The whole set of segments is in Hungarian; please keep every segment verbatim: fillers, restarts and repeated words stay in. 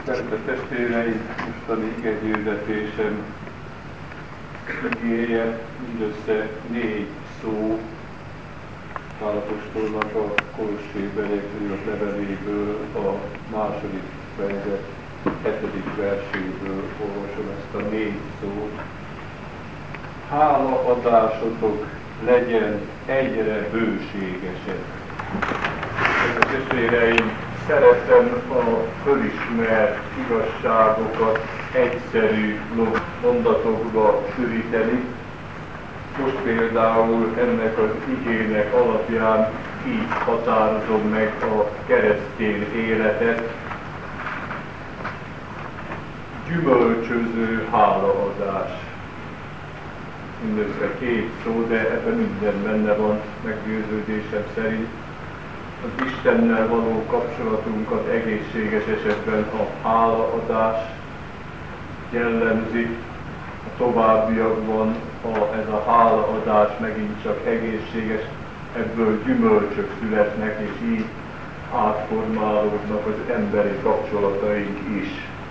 Szeretett testvéreim, mostani igehhirdetésem igéje mindössze négy szó Pál apostolnak a Kolossébeliekről leveléből, a második fejezet hetedik verséből olvasom ezt a négy szót. Hálaadásotok legyen egyre bőségesebb. Testvéreim, szeretem a fölismert igazságokat egyszerű mondatokba sűríteni. Most például ennek az igének alapján így határozom meg a keresztény életet. Gyümölcsöző hálaadás. Mindössze két szó, de ebben minden benne van meggyőződésem szerint. Az Istennel való kapcsolatunkat egészséges esetben a hálaadás jellemzi, a továbbiakban, ha ez a hálaadás megint csak egészséges, ebből gyümölcsök születnek, és így átformálódnak az emberi kapcsolataink is.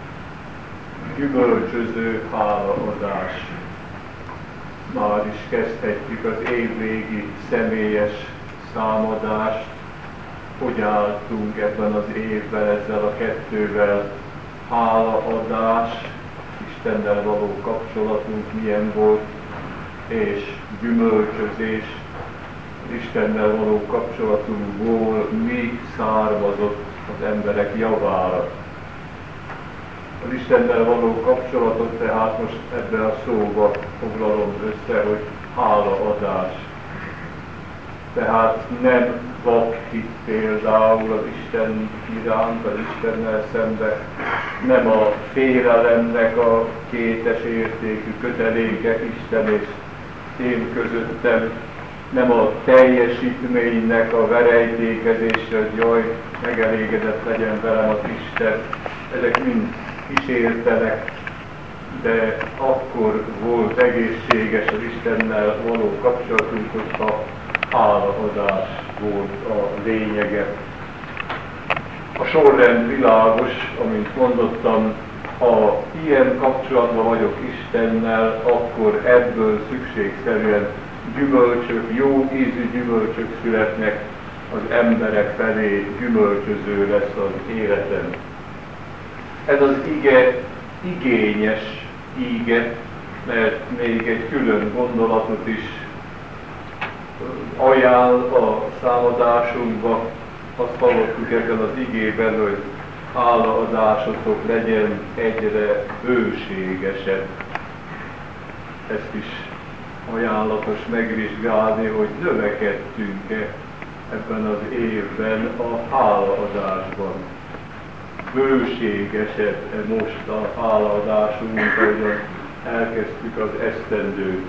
Gyümölcsöző hálaadás. Már is kezdhetjük az évvégi személyes számadást. Hogy álltunk ebben az évben ezzel a kettővel? Hálaadás, Istennel való kapcsolatunk milyen volt, és gyümölcsözés, Istennel való kapcsolatunkból mi származott az emberek javára. Az Istennel való kapcsolatot tehát most ebben a szóba foglalom össze, hogy hálaadás. Tehát nem vakhit például az Isten iránt, az Istennel szembe, nem a félelemnek a kétes értékű köteléke Isten és én közöttem, nem a teljesítménynek a verejtékezése, hogy jaj, megelégedett legyen velem az Isten. Ezek mind kísértenek, de akkor volt egészséges az Istennel való kapcsolatunk, hogyha hálaadás volt a lényege. A sorrend világos, amint mondottam, ha ilyen kapcsolatban vagyok Istennel, akkor ebből szükségszerűen gyümölcsök, jó ízű gyümölcsök születnek, az emberek felé gyümölcsöző lesz az életem. Ez az ige igényes íge, mert még egy külön gondolatot is ajánl a számadásunkba. Azt hallottuk ebben az igében, hogy hálaadásotok legyen egyre bőségesebb. Ezt is ajánlatos megvizsgálni, hogy növekedtünk-e ebben az évben a hálaadásban. Bőségesebb most a hálaadásunk, ahogyan elkezdtük az esztendőt.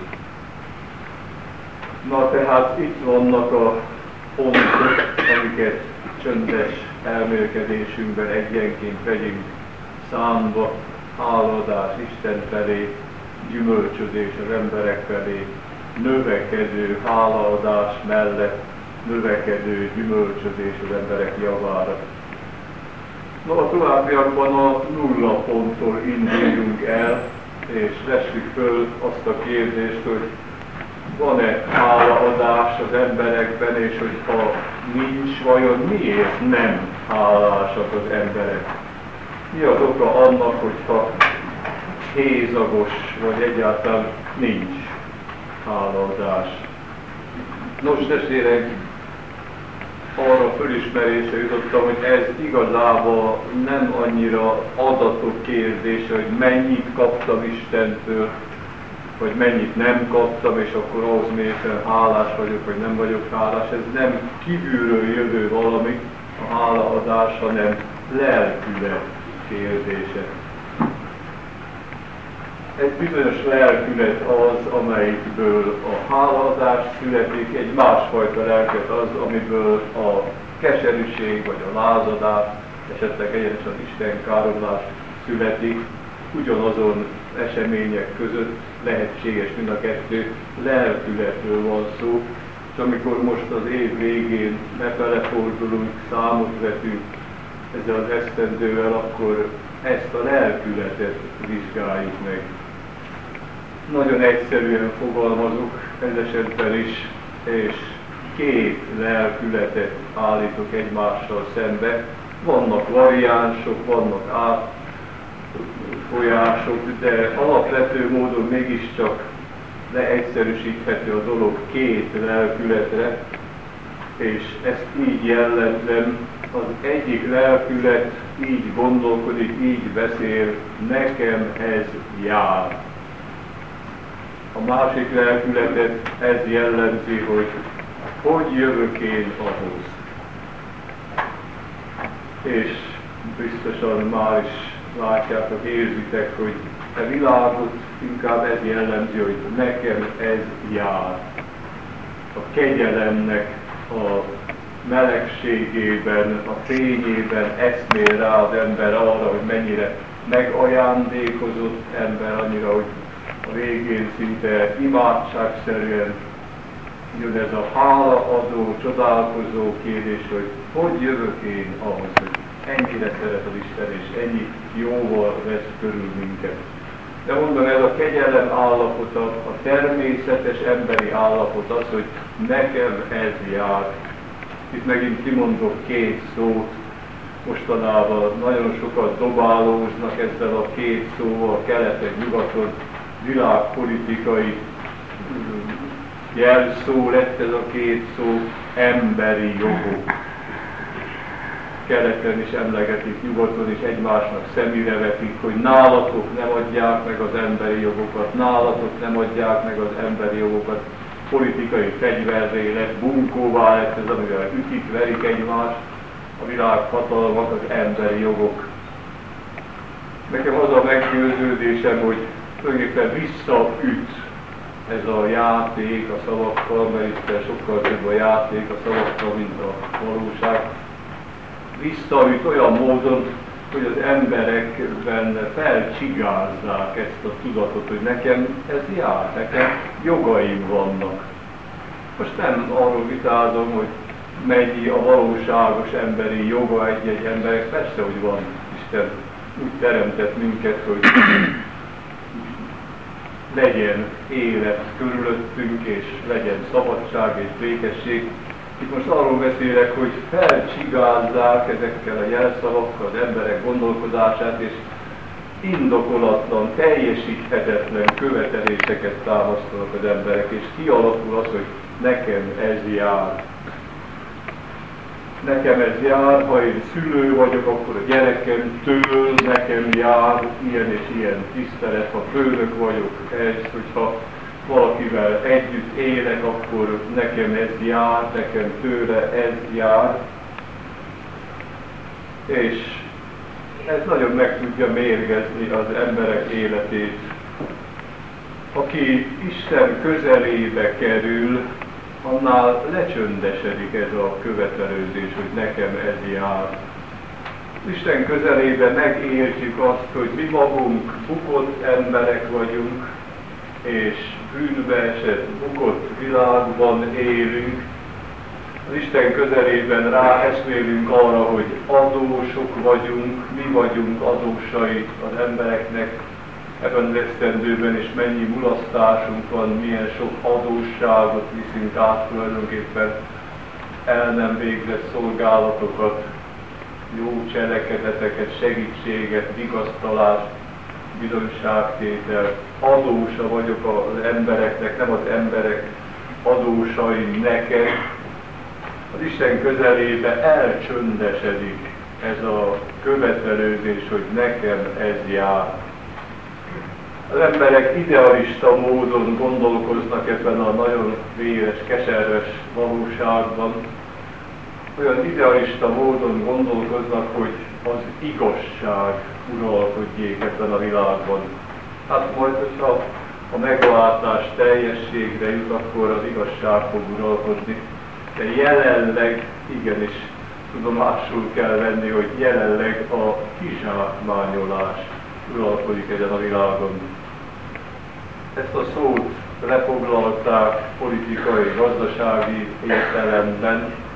Na tehát itt vannak a pontok, amiket csöndes elmélkedésünkben egyenként vegyünk számba. Hálaadás Isten felé, gyümölcsözés az emberek felé, növekedő hálaadás mellett növekedő gyümölcsözés az emberek javára. Na, a továbbiakban a nulla ponttól induljunk el, és vessük föl azt a kérdést, hogy van-e hálaadás az emberekben, és hogyha nincs, vajon miért nem hálásak az emberek? Mi az oka annak, hogyha hézagos, vagy egyáltalán nincs hálaadás? Nos, testvérek, arra fölismerésre jutottam, hogy ez igazából nem annyira adatok kérdése, hogy mennyit kaptam Istentől, vagy mennyit nem kaptam, és akkor ahhoz mérten hálás vagyok, vagy nem vagyok hálás. Ez nem kívülről jövő valami, a hálaadás, hanem lelkület kérdése. Egy bizonyos lelkület az, amelyikből a hálaadás születik, egy másfajta lelkület az, amiből a keserűség vagy a lázadás, esetleg egyenesen istenkáromlás születik. Ugyanazon események között lehetséges mind a kettő, lelkületről van szó, és amikor most az év végén befele fordulunk, számot vetünk, ezzel az esztendővel, akkor ezt a lelkületet vizsgáljuk meg. Nagyon egyszerűen fogalmazok ez esetben is, és két lelkületet állítok egymással szembe. Vannak variánsok, vannak átfolyások, de alapvető módon mégiscsak leegyszerűsíthető a dolog két lelkületre, és ezt így jellemzem. Az egyik lelkület így gondolkodik, így beszél, nekem ez jár. A másik lelkületet ez jellemzi, hogy hogy jövök én ahhoz. És biztosan már is látjátok, érzitek, hogy a világot inkább ez jellemzi, hogy nekem ez jár. A kegyelemnek a melegségében, a fényében eszmél rá az ember arra, hogy mennyire megajándékozott ember, annyira, hogy a végén szinte imádságszerűen jön ez a hálaadó, csodálkozó kérdés, hogy hogy jövök én ahhoz, hogy ennyire szeret az Isten, és ennyi jóval vesz körül minket. De mondom, ez a kegyelem állapota, a természetes emberi állapot az, hogy nekem ez jár. Itt megint kimondok két szót, mostanában nagyon sokat dobálóznak ezzel a két szóval, keleten, nyugaton, világpolitikai jelszó lett ez a két szó, emberi jogok. Keleten is emlegetik, nyugaton is egymásnak szemére vetik, hogy nálatok nem adják meg az emberi jogokat, nálatok nem adják meg az emberi jogokat. Politikai fegyverré lett, bunkóvá lett ez, amivel ütik, verik egymást, a világhatalmak, az emberi jogok. Nekem az a meggyőződésem, hogy tulajdonképpen visszaüt ez a játék a szavakkal, mert itt sokkal több a játék a szavakkal, mint a valóság. Visszaüt olyan módon, hogy az emberekben felcsigázzák ezt a tudatot, hogy nekem ez jár, nekem jogaim vannak. Most nem arról vitázom, hogy mennyi a valóságos emberi joga egy-egy emberek, persze, hogy van. Isten úgy teremtett minket, hogy legyen élet körülöttünk, és legyen szabadság és békesség. Itt most arról beszélek, hogy felcsigázzák ezekkel a jelszavakkal az emberek gondolkodását, és indokolatlan, teljesíthetetlen követeléseket támasztanak az emberek, és kialakul az, hogy nekem ez jár. Nekem ez jár, ha én szülő vagyok, akkor a gyerekemtől nekem jár ilyen és ilyen tisztelet, ha főnök vagyok ez, hogyha valakivel együtt élek, akkor nekem ez jár, nekem tőle ez jár. És ez nagyon meg tudja mérgezni az emberek életét. Aki Isten közelébe kerül, annál lecsöndesedik ez a követelőzés, hogy nekem ez jár. Isten közelében megértjük azt, hogy mi magunk bukott emberek vagyunk, és bűnbe esett, bukott világban élünk. Az Isten közelében ráeszmélünk arra, hogy adósok vagyunk, mi vagyunk adósai az embereknek ebben az esztendőben, és mennyi mulasztásunk van, milyen sok adósságot viszünk át tulajdonképpen, el nem végzett szolgálatokat, jó cselekedeteket, segítséget, vigasztalást, bizonyságtétel. Adósa vagyok az embereknek, nem az emberek adósai nekem. Az Isten közelébe elcsöndesedik ez a követelőzés, hogy nekem ez jár. Az emberek idealista módon gondolkoznak ebben a nagyon véres, keserves valóságban. Olyan idealista módon gondolkoznak, hogy az igazság uralkodjék ebben a világban. Hát majd, hogyha a megváltás teljességre jut, akkor az igazság fog uralkodni. De jelenleg igenis tudomásul kell venni, hogy jelenleg a kizsákmányolás uralkodik ezen a világon. Ezt a szót lefoglalták politikai, gazdasági értelemben,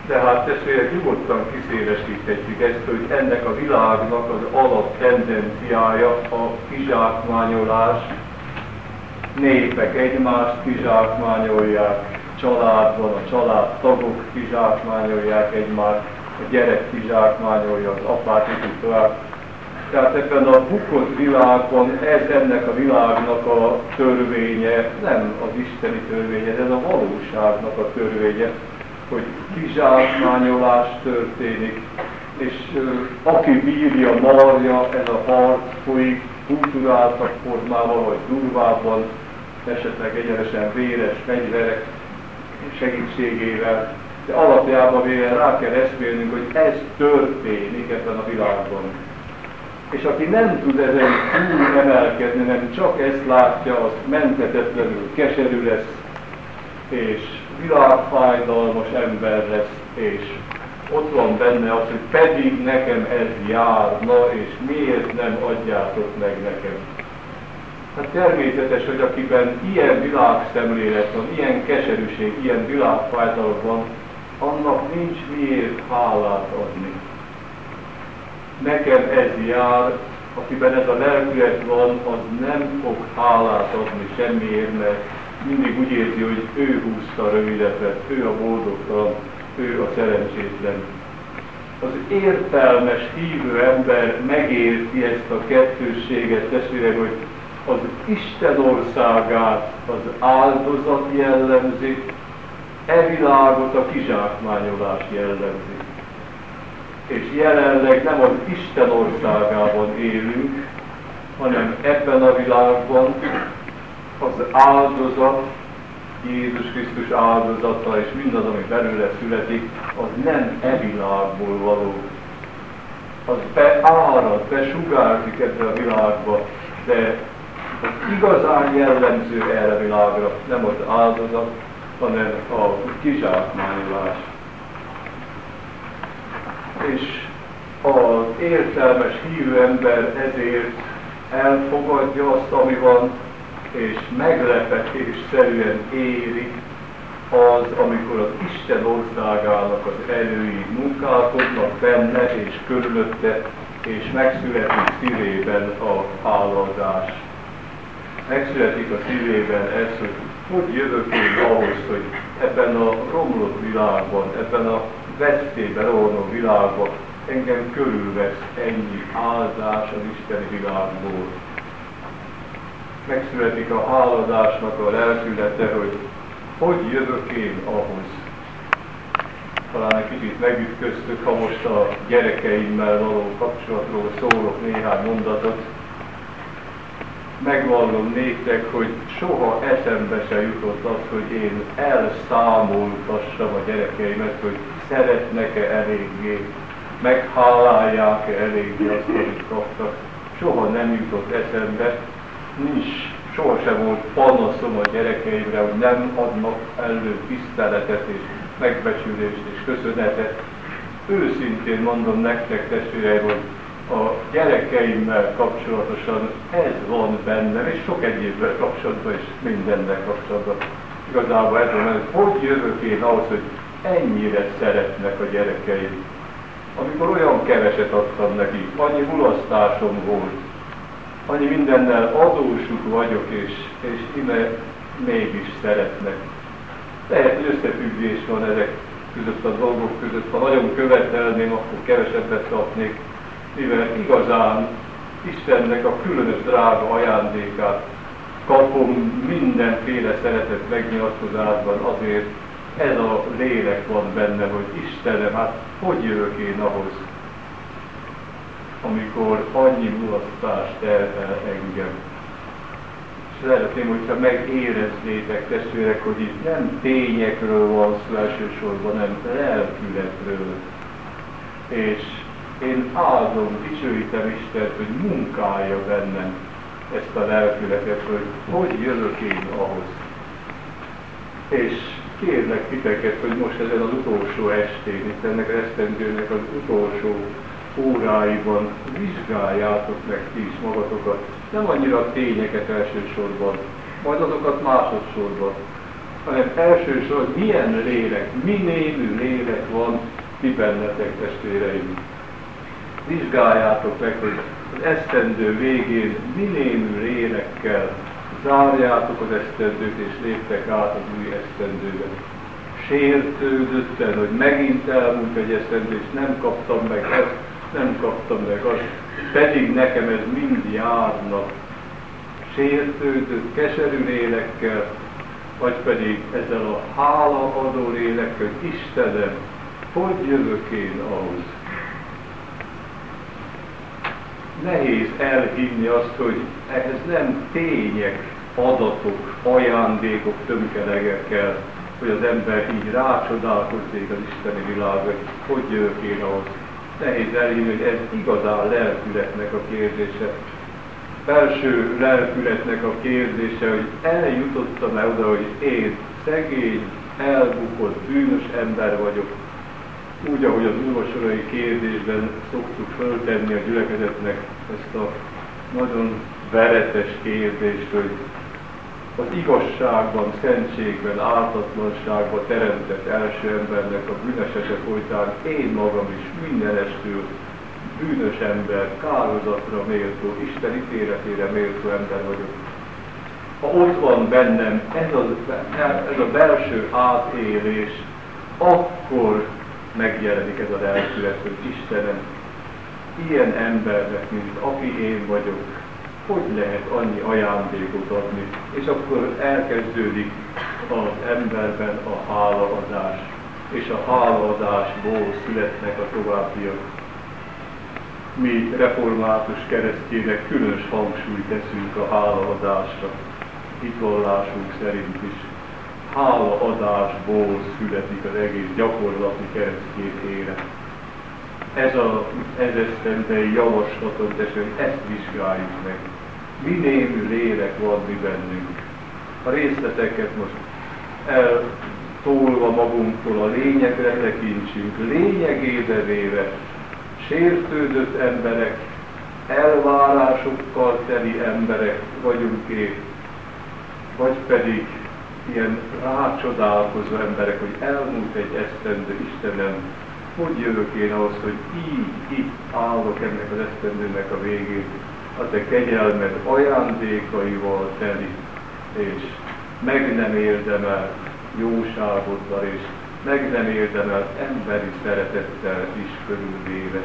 De hát testvérek, nyugodtan kiszélesíthetjük ezt, hogy ennek a világnak az alaptendenciája a kizsákmányolás. Népek egymást kizsákmányolják, családban a családtagok kizsákmányolják egymást, a gyerek kizsákmányolja az apát, és így tovább. Tehát ebben a bukott világban ez ennek a világnak a törvénye, nem az isteni törvénye, ez a valóságnak a törvénye, hogy kizsákmányolás történik, és uh, aki bírja, marja, ez a harc folyik kulturáltabb formában, vagy durvábban, esetleg egyenesen véres fegyverek segítségével, de alapjában véle rá kell eszmélnünk, hogy ez történik ebben a világban. És aki nem tud ezen túl emelkedni, nem csak ezt látja, az menthetetlenül keserű lesz, és világfájdalmas ember lesz, és ott van benne az, hogy pedig nekem ez járna, és miért nem adjátok meg nekem. Hát természetes, hogy akiben ilyen világszemlélet van, ilyen keserűség, ilyen világfájdalom van, annak nincs miért hálát adni. Nekem ez jár, akiben ez a lelkület van, az nem fog hálát adni semmiért, mert mindig úgy érzi, hogy ő húzta a rövidetet, ő a boldogtalan, ő a szerencsétlen. Az értelmes, hívő ember megérti ezt a kettősséget, testvérek, hogy az Isten országát az áldozat jellemzi, e világot a kizsákmányolás jellemzi. És jelenleg nem az Isten országában élünk, hanem ebben a világban az áldozat, Jézus Krisztus áldozata és mindaz, ami belőle születik, az nem e világból való. Az beárad, besugárzik ebbe a világba, de az igazán jellemző erre a világra nem az áldozat, hanem a kizsákmányolás. És az értelmes hívő ember ezért elfogadja azt, ami van, és meglepetésszerűen éri az, amikor az Isten országának az erői munkálkodnak benne és körülötte, és megszületik szívében a hálaadás. Megszületik a szívében ez, hogy hogy jövök én ahhoz, hogy ebben a romlott világban, ebben a vesztébe rohanó világban engem körülvesz ennyi áldás az isteni világból. Megszületik a háladásnak a lelkülete, hogy hogy jövök én ahhoz. Talán egy kicsit megütköztük, ha most a gyerekeimmel való kapcsolatról szólok néhány mondatot. Megvallom néktek, hogy soha eszembe se jutott az, hogy én elszámoltassam a gyerekeimet, hogy szeretnek-e eléggé, meghálálják-e eléggé azt, amit kaptak. Soha nem jutott eszembe, nincs, sohasem volt panaszom a gyerekeimre, hogy nem adnak elő tiszteletet és megbecsülést és köszönetet. Őszintén mondom nektek, testvéreim, hogy a gyerekeimmel kapcsolatosan ez van bennem, és sok egyébben kapcsolatban és mindennel kapcsolatban. Igazából ez van, hogy hogy jövök én ahhoz, hogy ennyire szeretnek a gyerekeim. Amikor olyan keveset adtam nekik, annyi mulasztásom volt, annyi mindennel adósuk vagyok, és, és ime mégis szeretnek. Lehet, hogy összefüggés van ezek között a dolgok között. Ha nagyon követelném, akkor kevesebbet kapnék, mivel igazán Istennek a különös drága ajándékát kapom mindenféle szeretet megnyilatkozásban, azért ez a lélek van benne, hogy Istenem, hát hogy jövök én ahhoz, amikor annyi mulasztást terhel engem. És szeretném, hogyha megéreznétek, testvérek, hogy itt nem tényekről van szó elsősorban, hanem lelkületről. És én áldom, dicsőítem Istent, hogy munkálja bennem ezt a lelkületet, hogy hogy jövök én ahhoz. És kérlek titeket, hogy most ezen az utolsó estén, itt ennek az esztendőnek az utolsó óráiban vizsgáljátok meg ti is magatokat, nem annyira a tényeket elsősorban, majd azokat másodszorban, hanem elsősorban milyen lélek, mi némű lélek van ti bennetek, testvéreim. Vizsgáljátok meg, hogy az esztendő végén mi némű lélekkel zárjátok az esztendőt, és léptek át az új esztendőbe. Sértődötten, hogy megint elmúlt egy esztendő, és nem kaptam meg ezt, nem kaptam meg azt, pedig nekem ez mind járna. Sértődött, keserű lélekkel, vagy pedig ezzel a hálaadó lélekkel, Istenem, hogy jövök én ahhoz? Nehéz elhinni azt, hogy ehhez nem tények, adatok, ajándékok tömkelegekkel, hogy az ember így rácsodálkozik az isteni világra, hogy jövök én ahhoz. Nehéz elhinni, hogy ez igazán lelkületnek a kérdése. Felső lelkületnek a kérdése, hogy eljutottam-e oda, hogy én szegény, elbukott, bűnös ember vagyok. Úgy, ahogy az úrvacsorai kérdésben szoktuk föltenni a gyülekezetnek ezt a nagyon veretes kérdést, hogy az igazságban, szentségben, ártatlanságban teremtett első embernek a bűnesete folytán én magam is mindenestől bűnös ember, kározatra méltó, Isten ítéletére méltó ember vagyok. Ha ott van bennem ez a, ez a belső átélés, akkor megjelenik ez a lelkület, hogy Istenem, ilyen embernek, mint aki én vagyok, hogy lehet annyi ajándékot adni? És akkor elkezdődik az emberben a hálaadás, és a hálaadásból születnek a továbbiak. Mi református keresztjének különös hangsúlyt teszünk a hálaadásra, hitvallásunk szerint is. Hálaadásból születik az egész gyakorlati keresztény élet. Ez az esztendei javaslatom, hogy ezt vizsgáljuk meg. Mi némű lélek van mi bennünk. A részleteket most eltolva magunktól a lényegre tekintsünk, lényegébe véve sértődött emberek, elvárásokkal teli emberek vagyunk-e, vagy pedig ilyen rácsodálkozó emberek, hogy elmúlt egy esztendő, Istenem, hogy jövök én ahhoz, hogy így itt állok ennek az esztendőnek a végén, a te kegyelmed ajándékaival teli, és meg nem érdemel jóságoddal, és meg nem érdemel emberi szeretettel is körülvéve.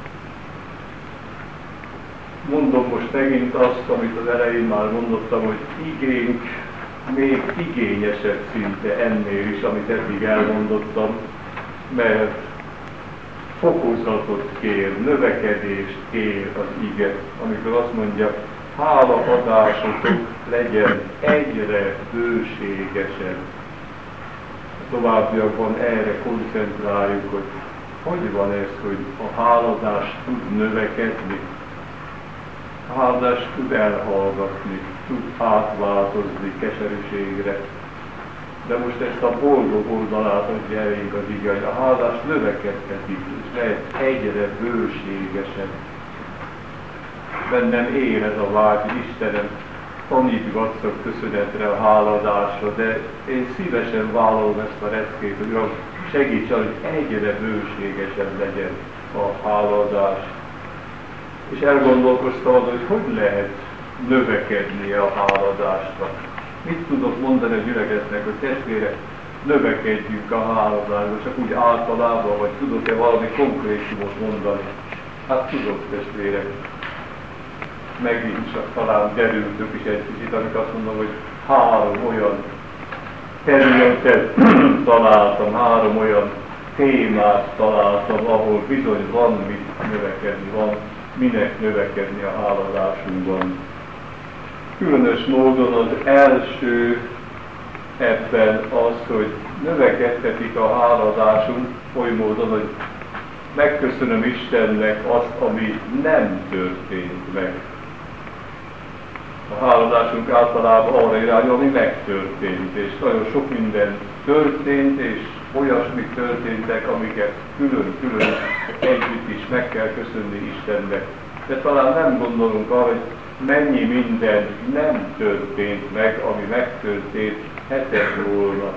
Mondom most megint azt, amit az elején már mondottam, hogy igénk még igényesebb szinte ennél is, amit eddig elmondottam, mert fokozatot kér, növekedést kér az ige, amikor azt mondja, hálaadásotok legyen egyre bőségesebb. A továbbiakban erre koncentráljuk, hogy hogy van ez, hogy a háladás tud növekedni, a háladás tud elhallgatni, tud átváltozni keserűségre. De most ezt a boldog oldalát adja elénk az ige, hogy a háladás növekedhetik, és lehet egyre bőségesebb. Bennem él ez a vágy, hogy Istenem, tanítgatszak köszönetre a háladásra, de én szívesen vállalom ezt a reckét, hogy Uram, segíts, hogy egyre bőségesebb legyen a háladás. És elgondolkoztam azon, hogy hogy lehet növekedni a háladásra. Mit tudok mondani a gyülekezetnek, hogy testvérek, növekedjünk a háladásra, csak úgy általában, vagy tudok-e valami konkrétumot mondani? Hát tudok, testvérek. Megint csak talán derültök is egy kicsit, amikor azt mondom, hogy három olyan területet találtam, három olyan témát találtam, ahol bizony van mit növekedni, van minek növekedni a háladásunkban. Különös módon az első ebben az, hogy növekedhetik a háladásunk oly módon, hogy megköszönöm Istennek azt, ami nem történt meg. A háladásunk általában arra irányul, ami megtörtént, és nagyon sok minden történt, és olyasmik történtek, amiket külön-külön együtt is meg kell köszönni Istennek. De talán nem gondolunk arra, hogy mennyi minden nem történt meg, ami megtörtént, hetet volna.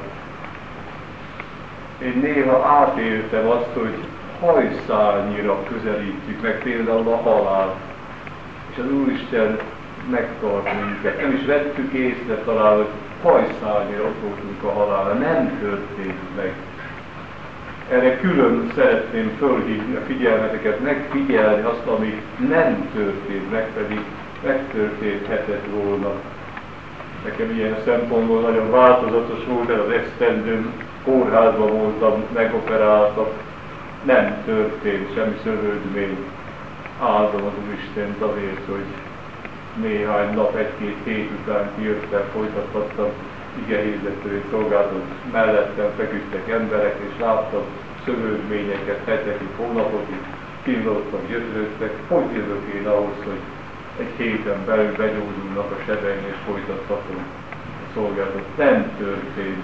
Én néha átéltem azt, hogy hajszálnyira közelítjük meg például a halált, és az Úristen megtart minket. Nem is vettük észre talán, hogy hajszálnyira ott voltunk a halálra, nem történt meg. Erre külön szeretném fölhívni a figyelmeteket, megfigyelni azt, ami nem történt meg, pedig megtörténhetett volna. Nekem ilyen szempontból nagyon változatos volt, ez az esztendőm, kórházban voltam, megoperáltak, nem történt semmi szövődmény. Áldom az Úristent azért, hogy néhány nap, egy-két hét után kijöttem, folytathattam igehirdetői szolgálatot, mellettem feküdtek emberek, és láttam szövődményeket, hetekig, hónapokig, kínlottak, gyötrődtek. Hogy jövök én ahhoz, hogy egy héten belül begyógyulnak a sebeim, és folytathatom a szolgálatot? Nem történt.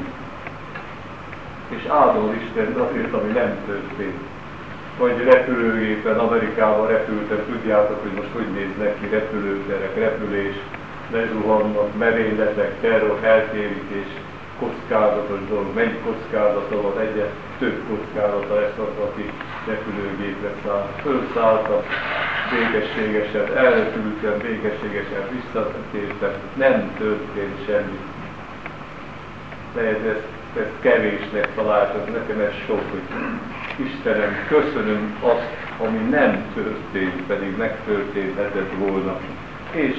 És áldom az Istent azért, ami nem történt. Vagy repülőgépen Amerikában repültem, tudjátok, hogy most hogy néznek ki repülőterek, repülés, lezuhannak, merényletek, terror, eltérítés, kockázatos dolog. Mennyi kockázata van, egyre több kockázata lesz az, aki repülőgépre száll. Fölszálltam, békességesen elrepültem, békességesen visszatértem, nem történt semmi. Lehet ezt, ezt kevésnek találtam, nekem ez sok, hogy Istenem, köszönöm azt, ami nem történt, pedig megtörténhetett volna. És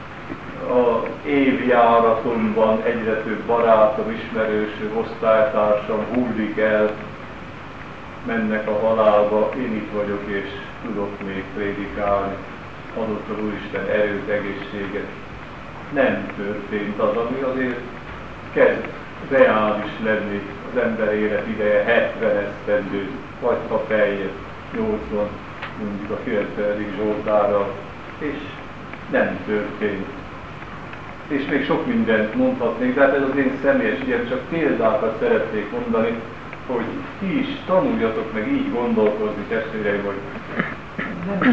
az évjáratomban egyre több barátom, ismerősöm, osztálytársam hullik el, mennek a halálba, én itt vagyok, és tudok még prédikálni. Adott az Úristen erőt, egészséget. Nem történt az, ami azért kezd reális lenni az ember élet ideje, hetven esztendő, vagy ha feljebb, nyolcvan, mondjuk a kilencvenedik Zsoltárral, és nem történt. És még sok mindent mondhatnék, de hát ez az én személyes ügyem, csak példákat szeretnék mondani, hogy ti is tanuljatok meg így gondolkozni, testvéreim, hogy nem is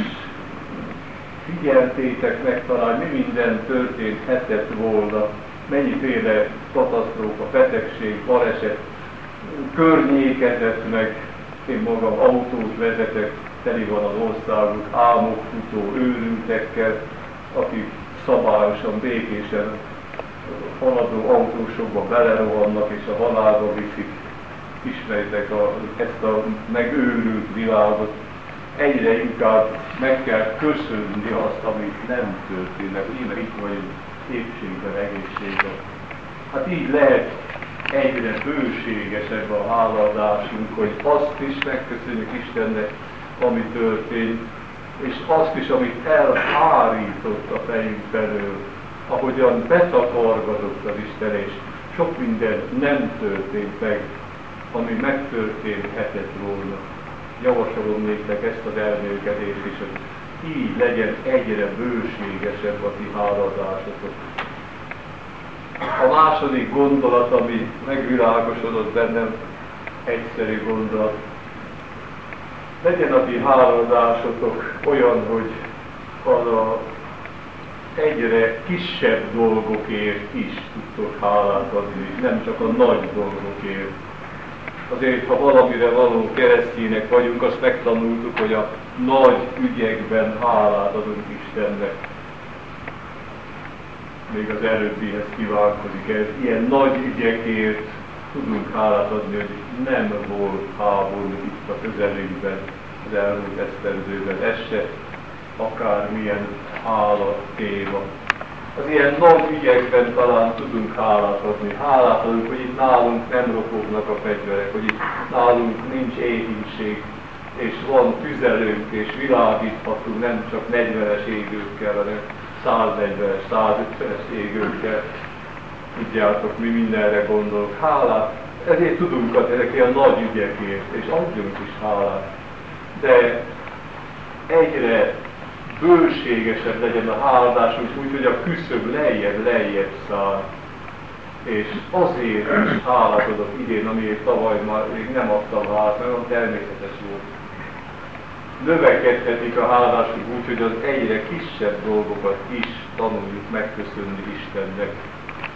figyeltétek meg talán, mi minden történhetett volna, mennyiféle katasztrófa, betegség, baleset környékezett meg. Én magam autót vezetek, teli van az országunk álmokfutó őrültekkel, akik szabályosan, békésen haladó autósokba belerohannak és a halálba viszik. Ismeritek a, ezt a megőrült világot. Egyre inkább meg kell köszönni azt, amit nem történt meg. Íme itt vagyunk épségben, egészségben. Hát így lehet egyre bőségesebb a hálaadásunk, hogy azt is megköszönjük Istennek, ami történt, és azt is, amit elhárított a fejünk felől, ahogyan betakargatott az Isten, és sok minden nem történt meg, ami megtörténhetett volna. Javasolom néktek ezt az elmélkedést is, hogy így legyen egyre bőségesebb a ti háladásotok. A második gondolat, ami megvilágosodott bennem, egyszerű gondolat. Legyen a ti háladásotok olyan, hogy az a egyre kisebb dolgokért is tudtok hálát adni, nem csak a nagy dolgokért. Azért, ha valamire való keresztjének vagyunk, azt megtanultuk, hogy a nagy ügyekben hálát adunk Istennek. Még az előbbihez kívánkozik ez. Ilyen nagy ügyekért tudunk hálát adni, hogy nem volt háború itt a közelünkben, az elmúlt esztendőben. Ez se akármilyen hála téma. Az ilyen nagy ügyekben talán tudunk hálát adni. Hálát adunk, hogy itt nálunk nem ropognak a fegyverek, hogy itt nálunk nincs éhínség, és van tüzelőnk, és világíthatunk nem csak negyvenes égőkkel, hanem száznegyvenes, százötvenes égőkkel. Tudjátok, mi mindenre gondolok. Hálát, ezért tudunk adni ezek ilyen nagy ügyekért, és adjunk is hálát. De egyre bőségesebb legyen a háladásunk, úgy, hogy a küszöb lejjebb, lejjebb száll. És azért is hálát adok idén, amiért tavaly már még nem adtam hálát, mert olyan természetes volt. Növekedhetik a háladásunk úgy, hogy az egyre kisebb dolgokat is tanuljuk megköszönni Istennek.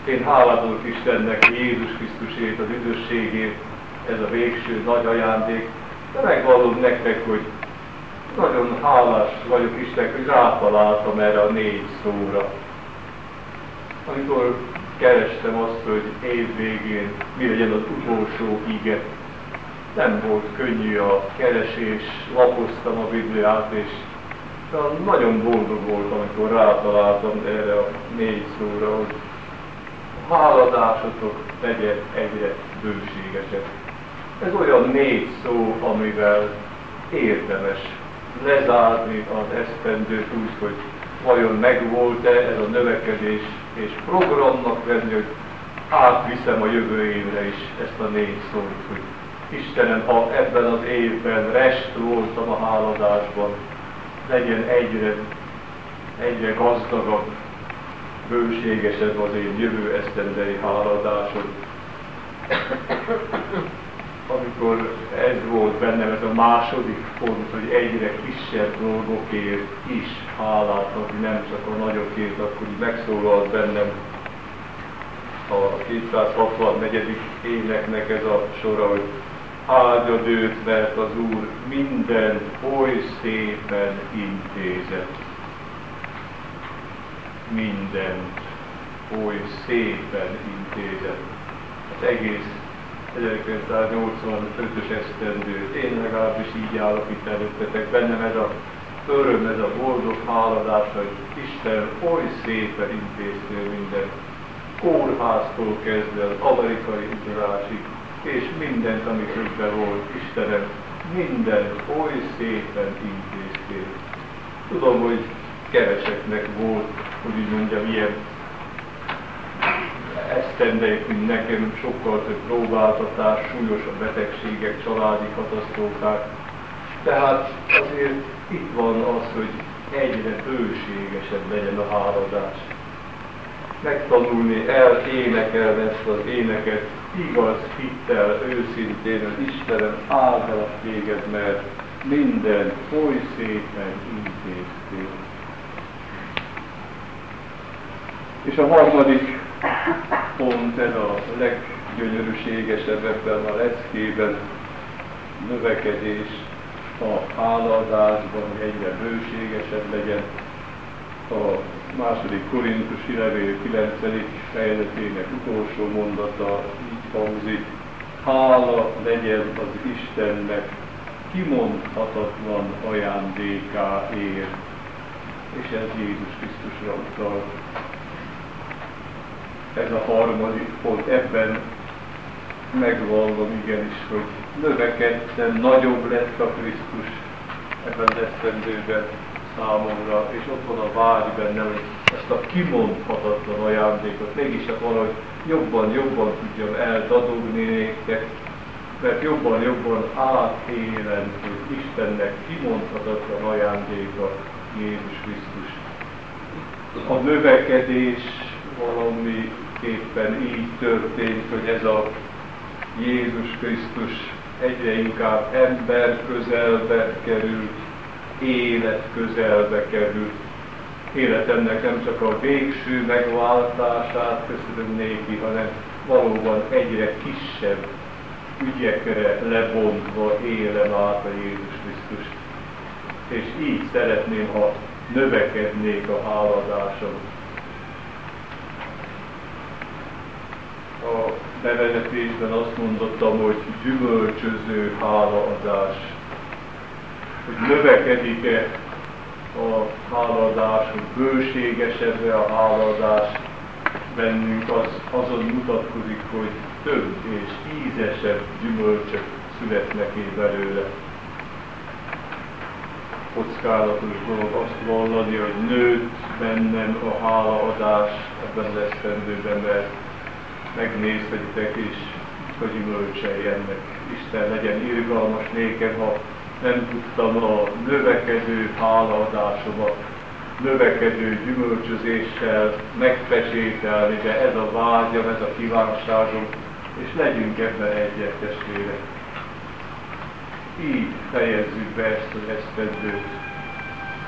Én hálálok Istennek Jézus Krisztusért, az üdvösségért, ez a végső nagy ajándék, de megvallom nektek, hogy nagyon hálás vagyok Istennek, hogy rátaláltam erre a négy szóra. Amikor kerestem azt, hogy év végén mi legyen az utolsó ige, nem volt könnyű a keresés, lapoztam a Bibliát, és nagyon boldog voltam, amikor rátaláltam erre a négy szóra, hogy a háladásotok legyen egyre bőségesebb. Ez olyan négy szó, amivel érdemes lezárni az esztendőt úgy, hogy vajon megvolt-e ez a növekedés, és programnak venni, hogy átviszem a jövő évre is ezt a négy szót, hogy Istenem, ha ebben az évben rest voltam a háladásban, legyen egyre, egyre gazdagabb, bőségesebb az én jövő esztendei háladásom. Amikor ez volt bennem, ez a második pont, hogy egyre kisebb dolgokért is hálát adni, nem csak a nagyokért, akkor megszólalt bennem a kétszázhatvannegyedik éneknek ez a sora, hogy áldjad őt, mert az Úr mindent oly szépen intézett. Mindent oly szépen intézett. Az egész ezerkilencszáznyolcvanötös esztendőt, én legalábbis így állapít előttetek bennem ez a öröm, ez a boldog háladás, hogy Isten oly szépen intéztél mindent, kórháztól kezdve az amerikai utazásig, és mindent, ami közben volt, Istenem, mindent oly szépen intéztél. Tudom, hogy keveseknek volt, hogy így mondjam, ilyen esztendeik, mint nekem, sokkal több próbáltatás, súlyosabb betegségek, családi katasztrófák. Tehát azért itt van az, hogy egyre bőségesebb legyen a háladás. Megtanulni el, énekelni ezt az éneket, igaz hittel, őszintén, hogy Istenem, áldalak téged, mert minden oly szépen intéztél. És a harmadik pont, ez a leggyönyörűségesebb ebben a leckében, növekedés a hálaadásban, hogy egyre bőségesebb legyen. A második Korintusi levél kilencedik fejezetének utolsó mondata így hangzik: hála legyen az Istennek kimondhatatlan ajándékáért, és ez Jézus Krisztusra utal. Ez a harmadik pont, ebben megvallom igenis, hogy növekedtem, nagyobb lett a Krisztus ebben az esztendőben számomra, és ott van a vágy bennem, hogy ezt a kimondhatatlan ajándékot mégis csak valahogy jobban, jobban tudjam eldadogni néktek, mert jobban, jobban átélem, hogy Istennek kimondhatatlan ajándéka Jézus Krisztus. A növekedés valamiképpen így történt, hogy ez a Jézus Krisztus egyre inkább ember közelbe került, élet közelbe került. Életemnek nem csak a végső megváltását köszönöm néki, hanem valóban egyre kisebb ügyekre lebontva élem át a Jézus Krisztus. És így szeretném, ha növekednék a háladásom. A bevezetésben azt mondottam, hogy gyümölcsöző hálaadás. Hogy növekedik-e a hálaadás, hogy bőségesebb-e a hálaadás bennünk, az azon mutatkozik, hogy több és ízesebb gyümölcsök születnek-e belőle. Kockázatos dolog azt vallani, hogy nőtt bennem a hálaadás ebben az esztendőben, mert megnézhetitek is a gyümölcsei ennek. Isten legyen irgalmas nékem, ha nem tudtam a növekedő hálaadásomat, növekedő gyümölcsözéssel megpecsételni, de ez a vágyam, ez a kívánságom, és legyünk ebben egyet, testvérek. Így fejezzük be ezt az esztendőt.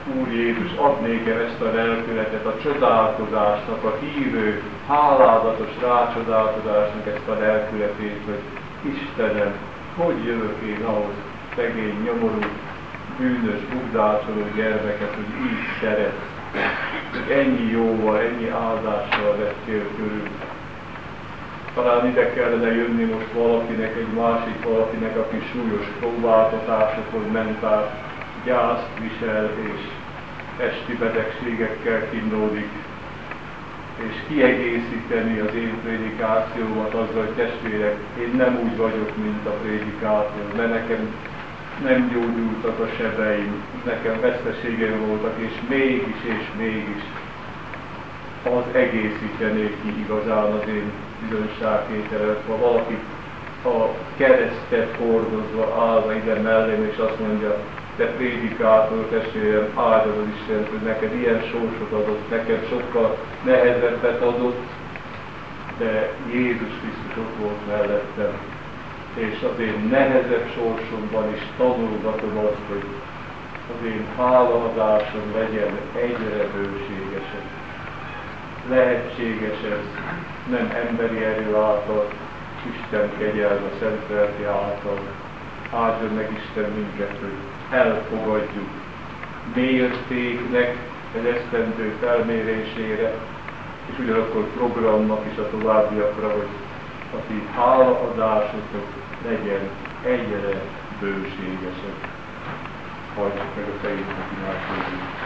Úr Jézus, add nékem ezt a lelkületet, a csodálkozásnak, a hívő, hálázatos rácsodálkozásnak ezt a lelkületét, hogy Istenem, hogy jövök én ahhoz szegény, nyomorú, bűnös, bugdácsoló gyermeket, hogy így szeret, hogy ennyi jóval, ennyi áldással vettél körül. Talán ide kellene jönni most valakinek, egy másik valakinek, aki súlyos próbáltatásokon ment át, gyászt visel és esti betegségekkel kínlódik, és kiegészíteni az én prédikációmat azzal, hogy testvérek, én nem úgy vagyok, mint a prédikátor, mert nekem nem gyógyultak a sebeim, nekem veszteségeim voltak, és mégis, és mégis az egészítené ki igazán az én bizonyságtételemet, ha valaki a keresztet hordozva állva ide mellém, és azt mondja, te prédikátor testvérem, áldod az Istent, hogy neked ilyen sorsot adott, nekem sokkal nehezebbet adott, de Jézus Krisztus ott volt mellettem, és az én nehezebb sorsomban is tanulgatom azt, hogy az én hálaadásom legyen egyre bőségesebb. Lehetséges ez, nem emberi erő által, Isten kegyelme, szent lelke által. Áldjon meg Isten minket, hogy elfogadjuk mértéknek egy esztendő felmérésére, és ugyanakkor programnak is a továbbiakra, hogy a ti hálaadásotok legyen egyre bőségesebb. Hajtsuk meg a fejünknek, imádkozzunk.